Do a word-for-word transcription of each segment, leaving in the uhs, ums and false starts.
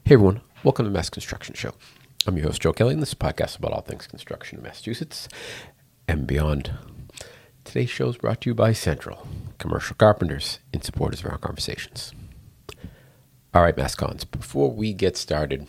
Hey everyone, welcome to Mass Construction Show. I'm your host, Joe Kelly, and this is a podcast about all things construction in Massachusetts and beyond. Today's show is brought to you by Central, commercial carpenters and supporters of our conversations. All right, MassCons, before we get started,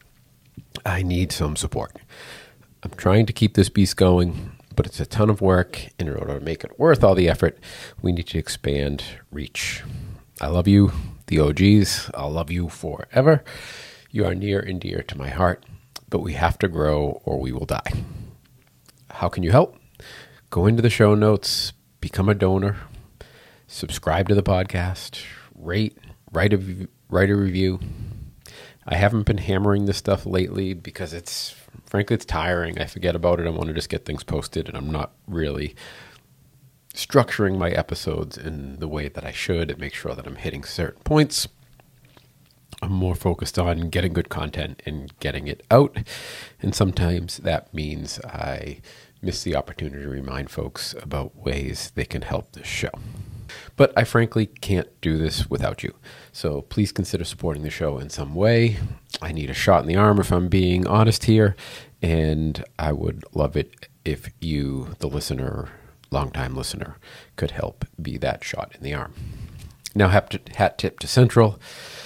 I need some support. I'm trying to keep this beast going, but it's a ton of work, and in order to make it worth all the effort, we need to expand reach. I love you, the O Gs. I'll love you forever. You are near and dear to my heart, but we have to grow or we will die. How can you help? Go into the show notes, become a donor, subscribe to the podcast, rate, write a, write a review. I haven't been hammering this stuff lately because it's, frankly, it's tiring. I forget about it. I want to just get things posted, and I'm not really structuring my episodes in the way that I should and make sure that I'm hitting certain points. I'm more focused on getting good content and getting it out. And sometimes that means I miss the opportunity to remind folks about ways they can help this show. But I frankly can't do this without you. So please consider supporting the show in some way. I need a shot in the arm if I'm being honest here. And I would love it if you, the listener, longtime listener, could help be that shot in the arm. Now, hat tip to Central.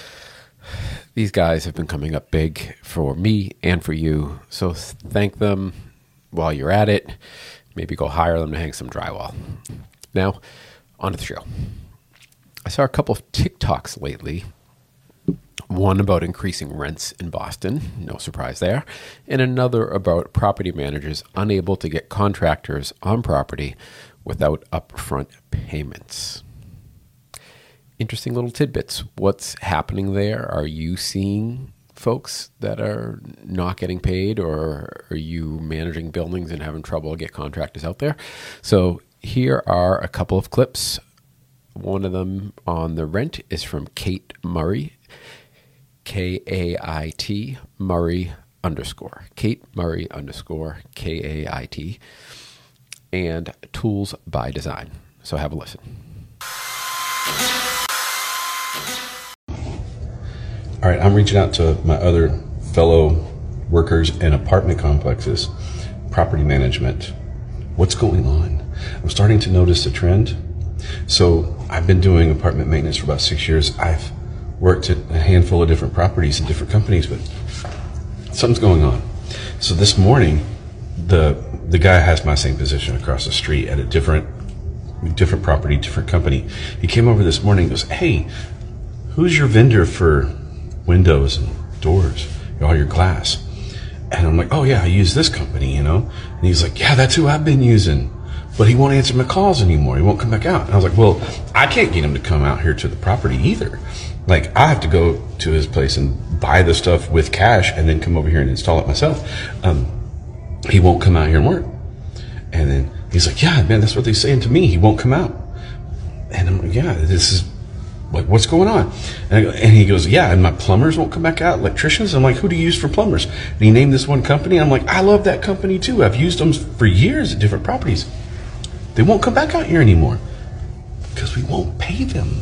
These guys have been coming up big for me and for you, so thank them while you're at it. Maybe go hire them to hang some drywall. Now, on to the show. I saw a couple of TikToks lately. One about increasing rents in Boston, no surprise there, and another about property managers unable to get contractors on property without upfront payments. Interesting little tidbits. What's happening there? Are you seeing folks that are not getting paid, or are you managing buildings and having trouble to get contractors out there? So here are a couple of clips. One of them on the rent is from Kate Murray, K A I T, Murray underscore, Kate Murray underscore, K A I T, and Tools by Design. So have a listen. All right, I'm reaching out to my other fellow workers in apartment complexes, property management. What's going on? I'm starting to notice a trend. So I've been doing apartment maintenance for about six years. I've worked at a handful of different properties and different companies, but something's going on. So this morning, the the guy has my same position across the street at a different different property, different company. He came over this morning and goes, "Hey, who's your vendor for windows and doors, all your glass?" And I'm like, "Oh yeah, I use this company, you know." And he's like, "Yeah, that's who I've been using." But he won't answer my calls anymore. He won't come back out. And I was like, "Well, I can't get him to come out here to the property either. Like, I have to go to his place and buy the stuff with cash and then come over here and install it myself. Um, he won't come out here and work." And then he's like, "Yeah, man, that's what they're saying to me. He won't come out." And I'm like, "Yeah, this is like, what's going on?" And, I go, and he goes, "Yeah, and my plumbers won't come back out, electricians." I'm like, "Who do you use for plumbers?" And he named this one company. I'm like, "I love that company too. I've used them for years at different properties." They won't come back out here anymore because we won't pay them.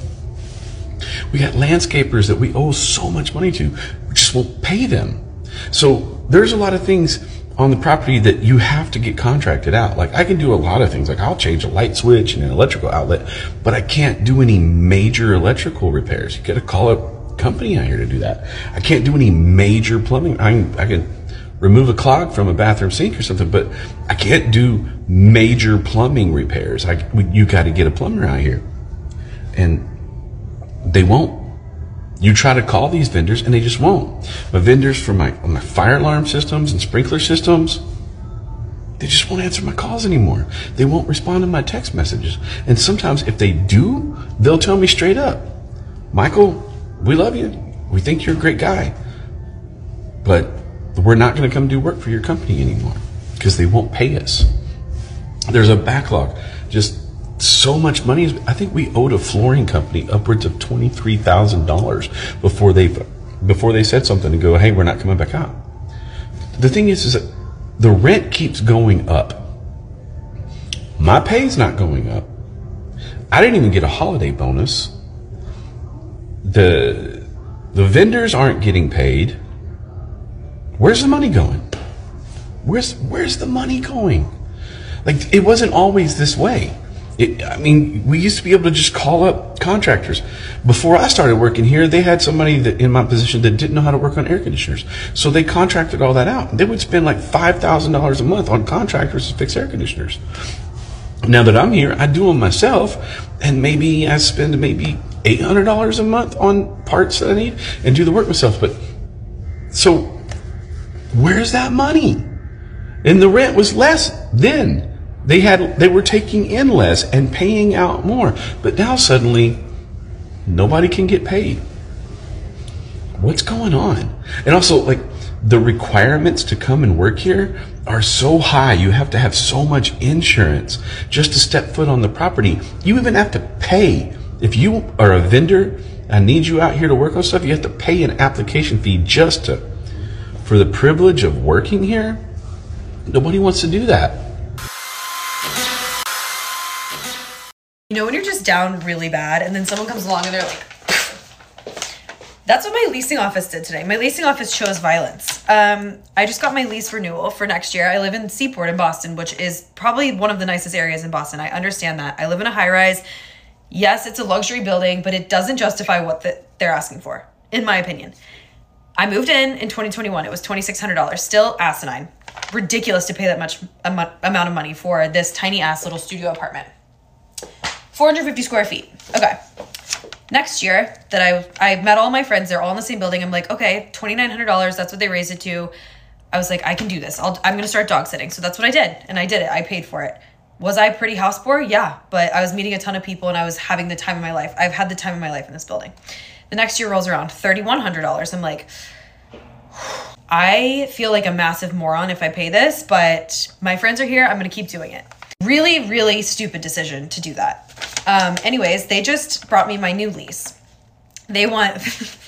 We got landscapers that we owe so much money to. We just won't pay them. So there's a lot of things on the property that you have to get contracted out. Like, I can do a lot of things. Like, I'll change a light switch and an electrical outlet, but I can't do any major electrical repairs. You got to call a company out here to do that. I can't do any major plumbing. I can, I can remove a clog from a bathroom sink or something, but I can't do major plumbing repairs. I, you got to get a plumber out here. And they won't. You try to call these vendors and they just won't. My vendors for my, my fire alarm systems and sprinkler systems, they just won't answer my calls anymore. They won't respond to my text messages. And sometimes if they do, they'll tell me straight up, "Michael, we love you. We think you're a great guy, but we're not going to come do work for your company anymore," because they won't pay us. There's a backlog. Just so much money. I think we owed a flooring company upwards of twenty-three thousand dollars before they before they said something and go, "Hey, we're not coming back out." The thing is, is that the rent keeps going up. My pay's not going up. I didn't even get a holiday bonus. The the vendors aren't getting paid. Where's the money going? Where's where's the money going? Like, it wasn't always this way. It, I mean, we used to be able to just call up contractors. Before I started working here, they had somebody that in my position that didn't know how to work on air conditioners. So they contracted all that out. They would spend like five thousand dollars a month on contractors to fix air conditioners. Now that I'm here, I do them myself, and maybe I spend maybe eight hundred dollars a month on parts that I need and do the work myself. But so where's that money? And the rent was less then. They had, they were taking in less and paying out more. But now suddenly, nobody can get paid. What's going on? And also, like, the requirements to come and work here are so high. You have to have so much insurance just to step foot on the property. You even have to pay. If you are a vendor, I need you out here to work on stuff, you have to pay an application fee just to, for the privilege of working here. Nobody wants to do that. You know, when you're just down really bad and then someone comes along and they're like, that's what my leasing office did today. My leasing office chose violence. Um, I just got my lease renewal for next year. I live in Seaport in Boston, which is probably one of the nicest areas in Boston. I understand that. I live in a high rise. Yes, it's a luxury building, but it doesn't justify what the, they're asking for, in my opinion. I moved in in twenty twenty-one. It was twenty-six hundred dollars. Still asinine. Ridiculous to pay that much am- amount of money for this tiny ass little studio apartment. four hundred fifty square feet. Okay. Next year that I I met all my friends, they're all in the same building. I'm like, okay, twenty-nine hundred dollars. That's what they raised it to. I was like, I can do this. I'll, I'm going to start dog sitting. So that's what I did. And I did it. I paid for it. Was I pretty house poor? Yeah. But I was meeting a ton of people and I was having the time of my life. I've had the time of my life in this building. The next year rolls around, thirty-one hundred dollars. I'm like, I feel like a massive moron if I pay this, but my friends are here. I'm going to keep doing it. Really, really stupid decision to do that. Um, anyways, they just brought me my new lease. They want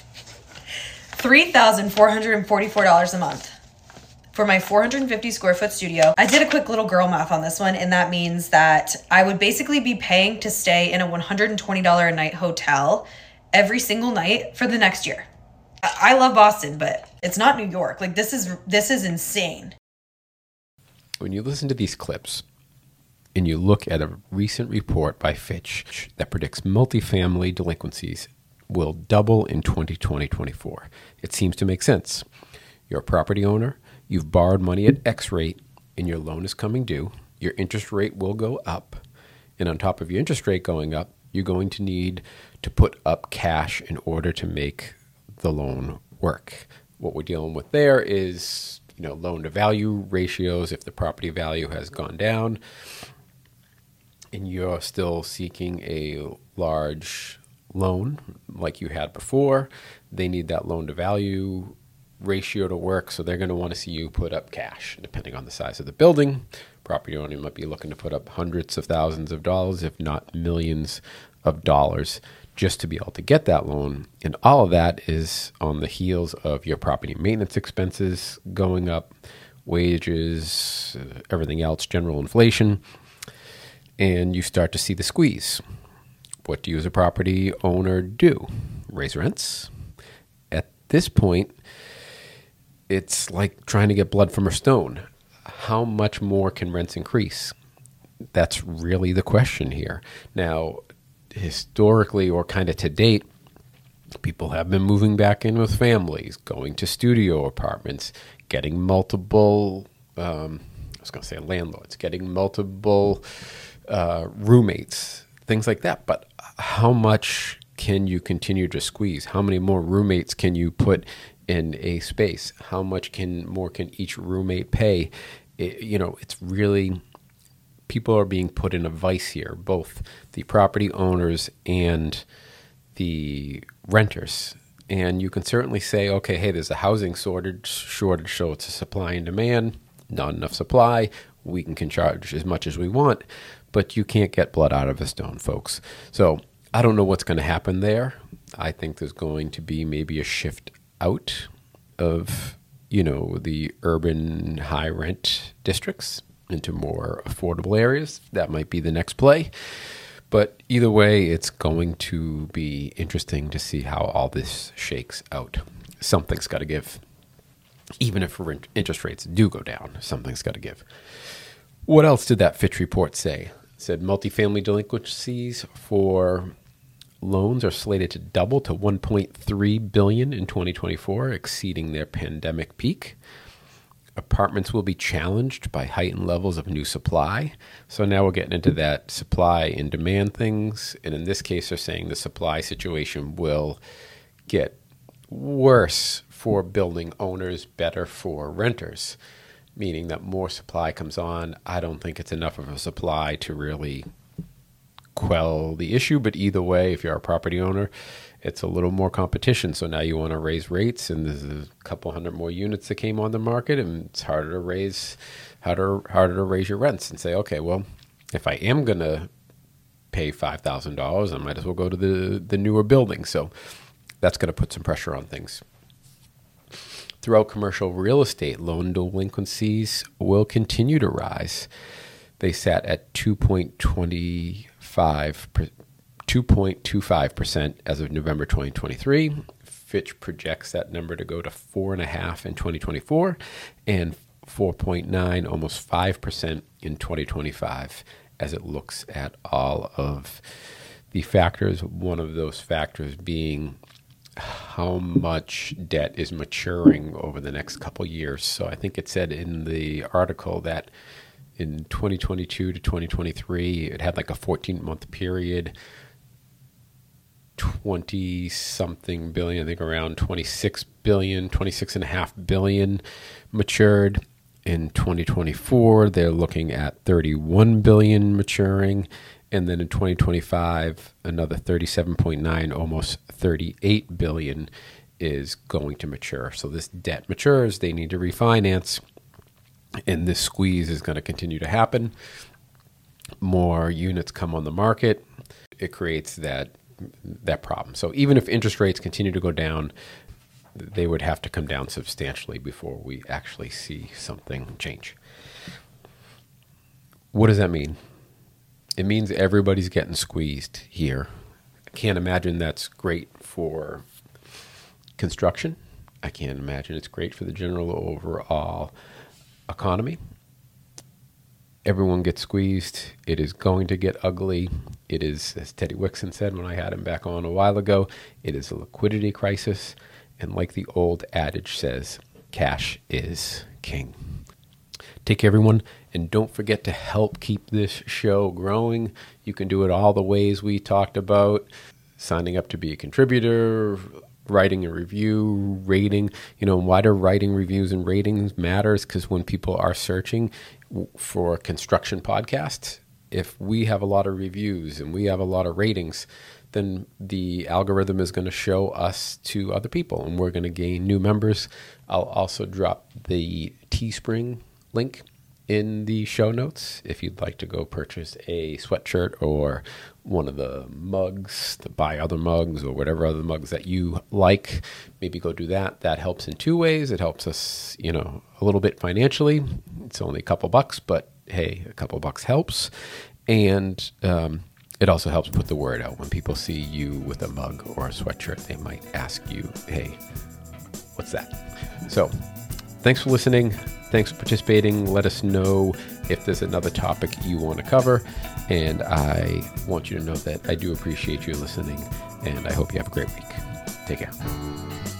three thousand four hundred forty-four dollars a month for my four hundred fifty square foot studio. I did a quick little girl math on this one, and that means that I would basically be paying to stay in a one hundred twenty dollars a night hotel every single night for the next year. I, I love Boston, but it's not New York. Like, this is this is insane. When you listen to these clips, and you look at a recent report by Fitch that predicts multifamily delinquencies will double in twenty twenty twenty-four. It seems to make sense. You're a property owner, you've borrowed money at X rate, and your loan is coming due. Your interest rate will go up. And on top of your interest rate going up, you're going to need to put up cash in order to make the loan work. What we're dealing with there is, you know, loan to value ratios. If the property value has gone down, and you're still seeking a large loan like you had before, they need that loan to value ratio to work, so they're going to want to see you put up cash. Depending on the size of the building, property owner might be looking to put up hundreds of thousands of dollars, if not millions of dollars, just to be able to get that loan. And all of that is on the heels of your property maintenance expenses going up, wages, everything else, general inflation. And you start to see the squeeze. What do you as a property owner do? Raise rents? At this point, it's like trying to get blood from a stone. How much more can rents increase? That's really the question here. Now, historically, or kind of to date, people have been moving back in with families, going to studio apartments, getting multiple, um, I was going to say landlords, getting multiple Uh, roommates, things like that. But how much can you continue to squeeze? How many more roommates can you put in a space? How much can more can each roommate pay? It, you know, it's really, people are being put in a vice here, both the property owners and the renters. And you can certainly say, okay, hey, there's a housing shortage, shortage, so it's a supply and demand, not enough supply. We can charge as much as we want, but you can't get blood out of a stone, folks. So I don't know what's going to happen there. I think there's going to be maybe a shift out of, you know, the urban high rent districts into more affordable areas. That might be the next play. But either way, it's going to be interesting to see how all this shakes out. Something's got to give. even if rent- interest rates do go down, something's got to give. What else did that Fitch report say? It said multifamily delinquencies for loans are slated to double to one point three billion dollars in twenty twenty-four, exceeding their pandemic peak. Apartments will be challenged by heightened levels of new supply. So now we're getting into that supply and demand things. And in this case, they're saying the supply situation will get worse for building owners, better for renters, meaning that more supply comes on. I don't think it's enough of a supply to really quell the issue. But either way, if you're a property owner, it's a little more competition. So now you want to raise rates, and there's a couple hundred more units that came on the market, and it's harder to raise, harder, harder to raise your rents and say, okay, well, if I am going to pay five thousand dollars, I might as well go to the, the newer building. So that's going to put some pressure on things. Throughout commercial real estate, loan delinquencies will continue to rise. They sat at two point two five percent. two point two five percent as of November twenty twenty-three. Fitch projects that number to go to four point five percent in twenty twenty-four and four point nine, almost five percent in twenty twenty-five, as it looks at all of the factors. One of those factors being how much debt is maturing over the next couple years. So I think it said in the article that in twenty twenty-two to twenty twenty-three, it had like a fourteen-month period, twenty-something billion, I think around twenty-six billion, twenty-six and a half billion matured. In twenty twenty-four, they're looking at thirty-one billion maturing. And then in twenty twenty-five, another thirty-seven point nine, almost thirty-eight billion is going to mature. So this debt matures, they need to refinance, and this squeeze is going to continue to happen. More units come on the market. It creates that that problem. So even if interest rates continue to go down, they would have to come down substantially before we actually see something change. What does that mean? It means everybody's getting squeezed here. I can't imagine that's great for construction. I can't imagine it's great for the general overall economy. Everyone gets squeezed. It is going to get ugly. It is, as Teddy Wixon said when I had him back on a while ago, it is a liquidity crisis. And like the old adage says, cash is king. Take care, everyone, and don't forget to help keep this show growing. You can do it all the ways we talked about: signing up to be a contributor, writing a review, rating. You know, why do writing reviews and ratings matters? Because when people are searching for construction podcasts, if we have a lot of reviews and we have a lot of ratings, then the algorithm is going to show us to other people, and we're going to gain new members. I'll also drop the Teespring link in the show notes if you'd like to go purchase a sweatshirt or one of the mugs, to buy other mugs or whatever other mugs that you like. Maybe go do that. That helps in two ways. It helps us, you know, a little bit financially. It's only a couple bucks, but hey, a couple bucks helps. And um, it also helps put the word out. When people see you with a mug or a sweatshirt, they might ask you, hey, what's that? So thanks for listening. Thanks for participating. Let us know if there's another topic you want to cover. And I want you to know that I do appreciate you listening, and I hope you have a great week. Take care.